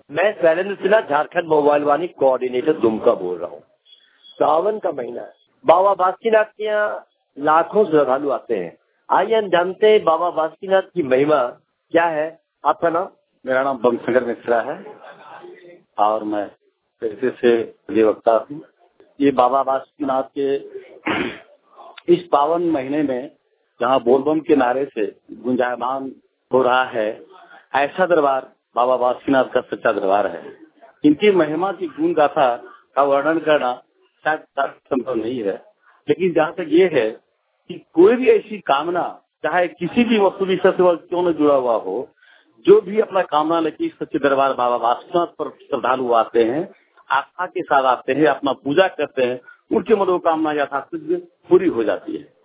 मैं Shailendra Sinha, Jharkhand mobile Vani coordinator Dumka बोल रहा हूँ। सावन का महीना है, बाबा बासुकीनाथ के यहाँ लाखों श्रद्धालु आते हैं। आइए हम जानते हैं बाबा बासुकीनाथ की महिमा क्या है। आपका नाम? मेरा नाम बमशंकर मिश्रा है और मैं पेशे से अधिवक्ता हूँ। ये बाबा बासुकीनाथ के इस पावन महीने में जहाँ बोलबम के नारे से गुंजायमान हो रहा है, ऐसा दरबार बाबा बासुकीनाथ का सच्चा दरबार है। इनकी महिमा की गुण गाथा का वर्णन करना शायद संभव नहीं है, लेकिन जहाँ तक ये है कि कोई भी ऐसी कामना, चाहे किसी भी वस्तु विषय से क्यों न जुड़ा हुआ हो, जो भी अपना कामना लेके सच्चे दरबार बाबा बासुकीनाथ पर श्रद्धालु आते हैं, आस्था के साथ आते हैं, अपना पूजा करते हैं, उनकी मनोकामना यथाशीघ्र पूरी हो जाती है।